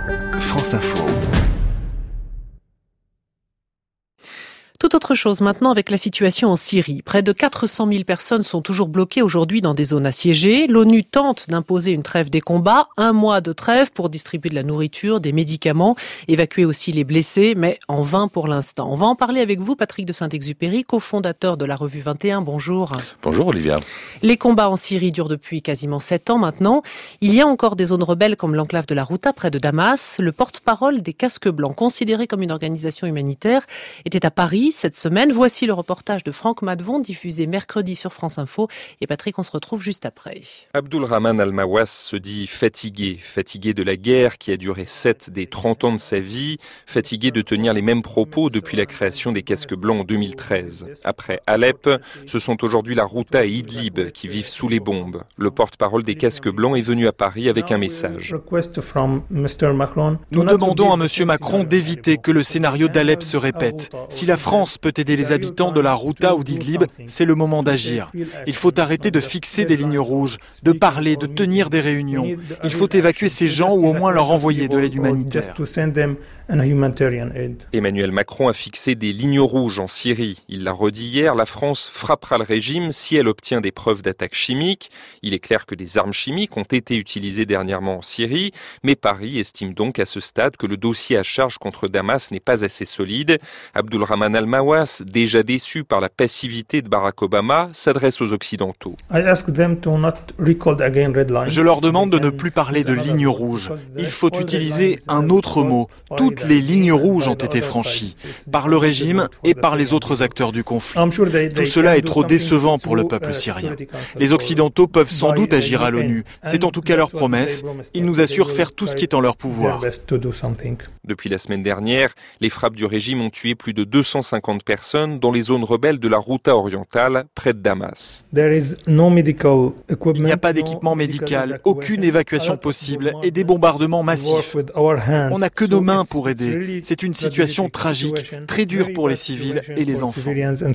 France Info. Tout autre chose maintenant avec la situation en Syrie. Près de 400 000 personnes sont toujours bloquées aujourd'hui dans des zones assiégées. L'ONU tente d'imposer une trêve des combats, 1 mois de trêve pour distribuer de la nourriture, des médicaments, évacuer aussi les blessés, mais en vain pour l'instant. On va en parler avec vous, Patrick de Saint-Exupéry, cofondateur de la revue 21. Bonjour. Bonjour Olivia. Les combats en Syrie durent depuis quasiment 7 ans maintenant. Il y a encore des zones rebelles comme l'enclave de la Ghouta près de Damas. Le porte-parole des Casques Blancs, considéré comme une organisation humanitaire, était à Paris cette semaine. Voici le reportage de Franck Madvon, diffusé mercredi sur France Info. Et Patrick, on se retrouve juste après. Abdulrahman Al-Mawas se dit fatigué de la guerre qui a duré 7 des 30 ans de sa vie, fatigué de tenir les mêmes propos depuis la création des Casques Blancs en 2013. Après Alep, ce sont aujourd'hui la Ghouta et Idlib qui vivent sous les bombes. Le porte-parole des Casques Blancs est venu à Paris avec un message. Nous demandons à M. Macron d'éviter que le scénario d'Alep se répète. Si la France peut aider les habitants de la Ghouta ou d'Idlib, c'est le moment d'agir. Il faut arrêter de fixer des lignes rouges, de parler, de tenir des réunions. Il faut évacuer ces gens ou au moins leur envoyer de l'aide humanitaire. Emmanuel Macron a fixé des lignes rouges en Syrie. Il l'a redit hier, la France frappera le régime si elle obtient des preuves d'attaque chimique. Il est clair que des armes chimiques ont été utilisées dernièrement en Syrie, mais Paris estime donc à ce stade que le dossier à charge contre Damas n'est pas assez solide. Abdulrahman Al-Mawas, déjà déçu par la passivité de Barack Obama, s'adresse aux Occidentaux. Je leur demande de ne plus parler de lignes rouges. Il faut utiliser un autre mot. Toutes les lignes rouges ont été franchies, par le régime et par les autres acteurs du conflit. Tout cela est trop décevant pour le peuple syrien. Les Occidentaux peuvent sans doute agir à l'ONU. C'est en tout cas leur promesse. Ils nous assurent faire tout ce qui est en leur pouvoir. Depuis la semaine dernière, les frappes du régime ont tué plus de 250 personnes dans les zones rebelles de la Ghouta orientale, près de Damas. Il n'y a pas d'équipement médical, aucune évacuation possible et des bombardements massifs. On n'a que nos mains pour aider. C'est une situation tragique, très dure pour les civils et les enfants.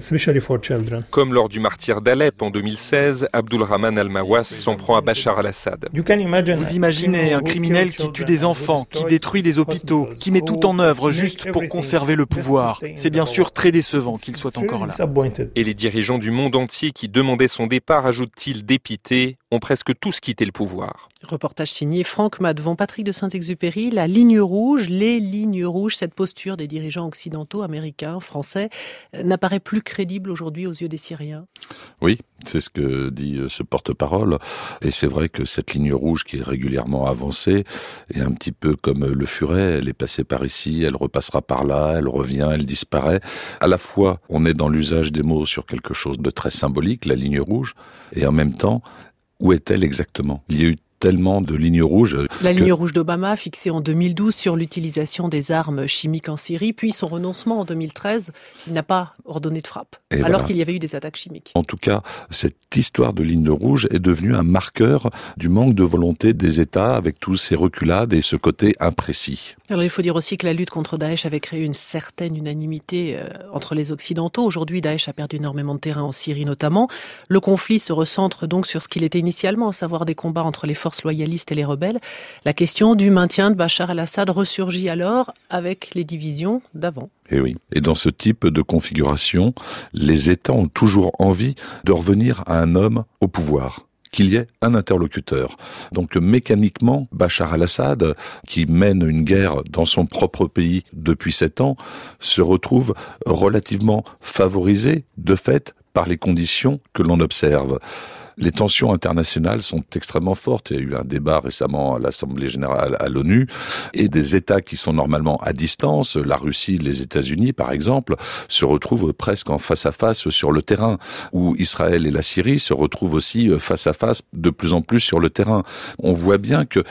Comme lors du martyre d'Alep en 2016, Abdulrahman Al-Mawas s'en prend à Bachar al-Assad. Vous imaginez un criminel qui tue des enfants, qui détruit des hôpitaux, qui met tout en œuvre juste pour conserver le pouvoir. C'est bien sûr très décevant qu'il soit encore là. Et les dirigeants du monde entier qui demandaient son départ, ajoute-t-il dépités, ont presque tous quitté le pouvoir. Reportage signé Franck Madvon, Patrick de Saint-Exupéry. La ligne rouge, les lignes rouges, cette posture des dirigeants occidentaux, américains, français, n'apparaît plus crédible aujourd'hui aux yeux des Syriens. Oui, c'est ce que dit ce porte-parole. Et c'est vrai que cette ligne rouge qui est régulièrement avancée est un petit peu comme le furet. Elle est passée par ici, elle repassera par là, elle revient, elle disparaît. À la fois, on est dans l'usage des mots sur quelque chose de très symbolique, la ligne rouge, et en même temps, où est-elle exactement ? Il y a eu tellement de lignes rouges. La ligne rouge d'Obama, fixée en 2012 sur l'utilisation des armes chimiques en Syrie, puis son renoncement en 2013, il n'a pas ordonné de frappe, alors qu'il y avait eu des attaques chimiques. En tout cas, cette histoire de ligne rouge est devenue un marqueur du manque de volonté des États avec tous ces reculades et ce côté imprécis. Alors il faut dire aussi que la lutte contre Daesh avait créé une certaine unanimité entre les Occidentaux. Aujourd'hui, Daesh a perdu énormément de terrain en Syrie notamment. Le conflit se recentre donc sur ce qu'il était initialement, à savoir des combats entre les forces loyalistes et les rebelles. La question du maintien de Bachar al-Assad ressurgit alors avec les divisions d'avant. Et oui. Et dans ce type de configuration, les États ont toujours envie de revenir à un homme au pouvoir, qu'il y ait un interlocuteur. Donc mécaniquement, Bachar al-Assad, qui mène une guerre dans son propre pays depuis 7 ans, se retrouve relativement favorisé, de fait, par les conditions que l'on observe. Les tensions internationales sont extrêmement fortes. Il y a eu un débat récemment à l'Assemblée générale à l'ONU, et des États qui sont normalement à distance, la Russie, les États-Unis par exemple, se retrouvent presque en face à face sur le terrain, où Israël et la Syrie se retrouvent aussi face à face de plus en plus sur le terrain. On voit bien que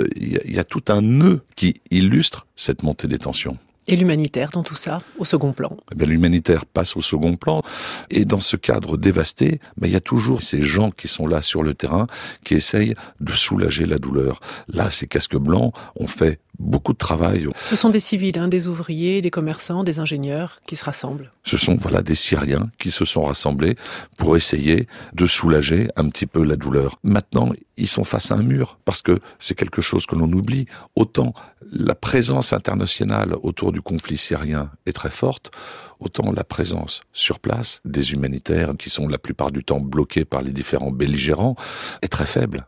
y a tout un nœud qui illustre cette montée des tensions. Et l'humanitaire dans tout ça, au second plan. L'humanitaire passe au second plan. Et dans ce cadre dévasté, il y a toujours ces gens qui sont là sur le terrain, qui essayent de soulager la douleur. Là, ces casques blancs ont fait beaucoup de travail. Ce sont des civils, des ouvriers, des commerçants, des ingénieurs qui se rassemblent. Ce sont des Syriens qui se sont rassemblés pour essayer de soulager un petit peu la douleur. Maintenant, ils sont face à un mur parce que c'est quelque chose que l'on oublie. Autant la présence internationale autour du conflit syrien est très forte, autant la présence sur place des humanitaires qui sont la plupart du temps bloqués par les différents belligérants est très faible.